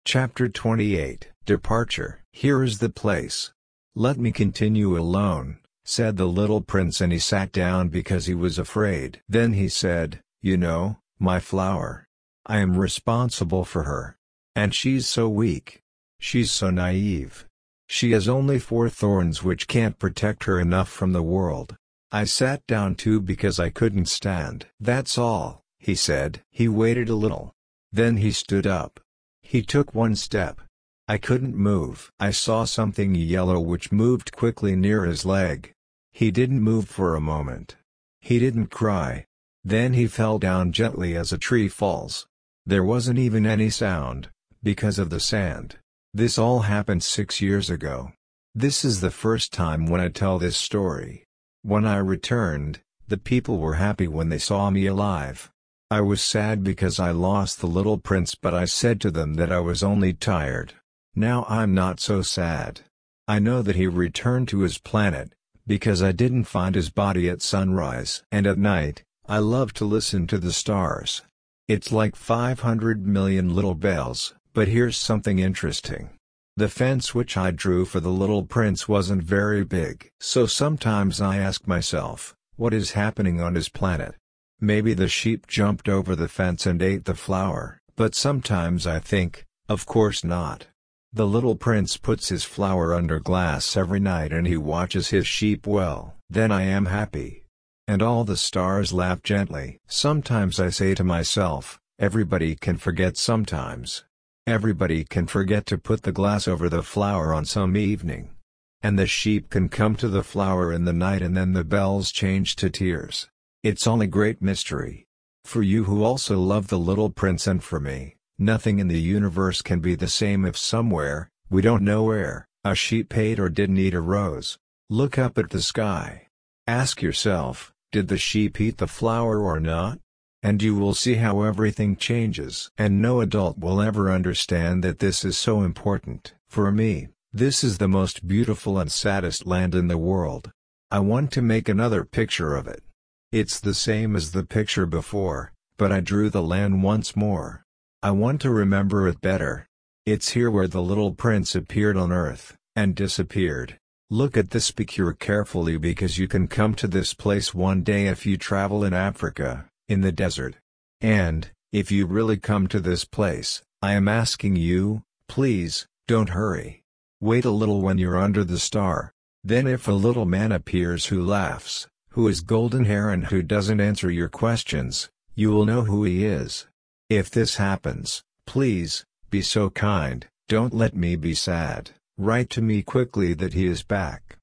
Chapter 28, Departure. Here is the place. Let me continue alone, said the little prince, and he sat down because he was afraid. Then he said, "You know, my flower. I am responsible for her. And she's so weak. She's so naive. She has only 4 thorns which can't protect her enough from the world. I sat down too because I couldn't stand." "That's all," he said. He waited a little. Then he stood up. He took 1 step. I couldn't move. I saw something yellow which moved quickly near his leg. He didn't move for a moment. He didn't cry. Then he fell down gently as a tree falls. There wasn't even any sound, because of the sand. This all happened 6 years ago. This is the first time when I tell this story. When I returned, the people were happy when they saw me alive. I was sad because I lost the little prince, but I said to them that I was only tired. Now I'm not so sad. I know that he returned to his planet, because I didn't find his body at sunrise. And at night, I love to listen to the stars. It's like 500 million little bells. But here's something interesting. The fence which I drew for the little prince wasn't very big. So sometimes I ask myself, what is happening on his planet? Maybe the sheep jumped over the fence and ate the flower. But sometimes I think, of course not. The little prince puts his flower under glass every night and he watches his sheep well. Then I am happy. And all the stars laugh gently. Sometimes I say to myself, everybody can forget sometimes. Everybody can forget to put the glass over the flower on some evening. And the sheep can come to the flower in the night and then the bells change to tears. It's all a great mystery. For you who also love the little prince and for me, nothing in the universe can be the same if somewhere, we don't know where, a sheep ate or didn't eat a rose. Look up at the sky. Ask yourself, did the sheep eat the flower or not? And you will see how everything changes. And no adult will ever understand that this is so important. For me, this is the most beautiful and saddest land in the world. I want to make another picture of it. It's the same as the picture before, but I drew the land once more. I want to remember it better. It's here where the little prince appeared on Earth, and disappeared. Look at this picture carefully because you can come to this place one day if you travel in Africa, in the desert. And, if you really come to this place, I am asking you, please, don't hurry. Wait a little when you're under the star. Then if a little man appears who laughs, who has golden hair and who doesn't answer your questions, you will know who he is. If this happens, please, be so kind, don't let me be sad. Write to me quickly that he is back.